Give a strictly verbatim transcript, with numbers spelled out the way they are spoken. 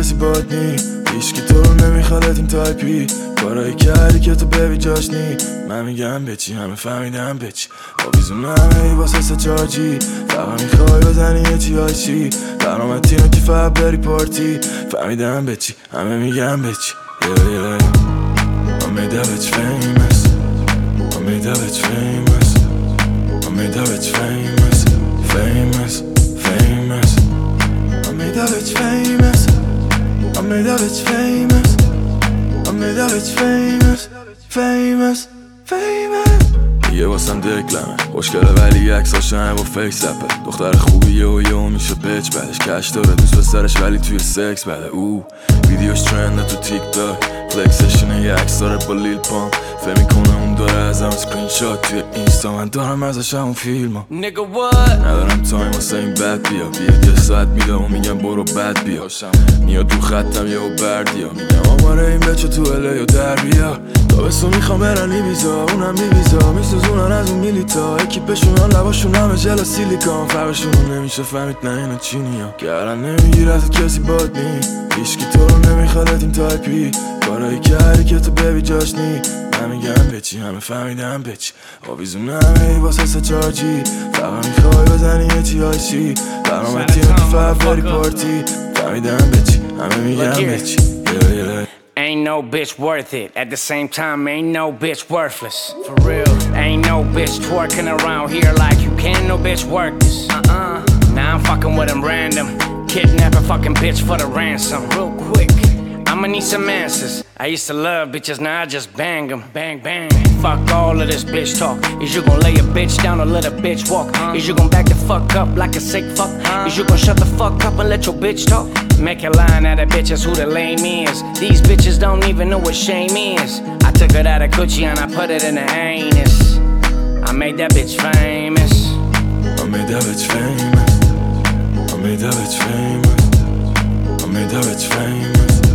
کسی باد نی، هیچکی تو رو نمیخواد این تایپی، کارایی کردی که تو ببی جاش نی. من میگم بچی همه فهمیدم بچی، آویزون همه ای واسه سه چارجی، فقط میخوای بزنی یه چی های چی، برنامه تینو که فقط بری پارتی. فهمیدم بچی همه میگم بچی. yeah, yeah. I made that bitch famous, I made that bitch famous, I made that bitch famous, famous, famous. I made that bitch famous, I made that bitch famous, I made that bitch famous, famous, famous. یه واسم دکلمه خوشگله ولی عکساش همه با فیس اپه، دختر خوبیه و یهو میشه بچ بعدش کش داره دوست به سرش ولی توی سکس بده. او ویدیوش ترنده تو تیک تاک، فلکسشونه یه عکس داره با لیل پام، فهم میکنه اون داره ازم اسکرین شات توی اینستا، من دارم ازش همون فیلمو. ندارم تایم واسه این بد بیا، بیاد یه ساعت میدم و میگم برو بد بیا، میاد تو خطم یهو بردیا، میگم آماره این بچه تو اله یا در بیا، تابستون میخوام برن ایبیزا، اونم میویزا میسوزونن از اون میلیتا، اکیپشونان لباشون همه جل سیلیکان، فرقشونو نمیشه فهمید نه اینا چینیا، گرن نمیگیرد کسی باد نی، هیچکی تو رو نمیخواد این تایپی، کارایی کردی که تو ببی جاش نی. من میگم بچی همه فهمیدم بچی، آویزون همه ای واسه سه چارجی، فقط میخوای بزنی یه چی های چی، برنامه تینو که فقط بری پارتی. فهمیدم بچی همه میگم بچی. yeah, yeah. Ain't no bitch worth it. At the same time, ain't no bitch worthless. For real. Ain't no bitch twerking around here like you can. No bitch work this. Uh-uh. Now I'm fucking with them random. Kidnap a fucking bitch for the ransom. Real quick. I'ma need some answers. I used to love bitches, now I just bang them. Bang, bang. Fuck all of this bitch talk. Is you gon' lay a bitch down or let a bitch walk? Is you gon' back the fuck up like a sick fuck? Is you gon' shut the fuck up and let your bitch talk? Make a line out of bitches who the lame is. These bitches don't even know what shame is. I took it out of coochie and I put it in the anus. I made that bitch famous. I made that bitch famous. I made that bitch famous. I made that bitch famous.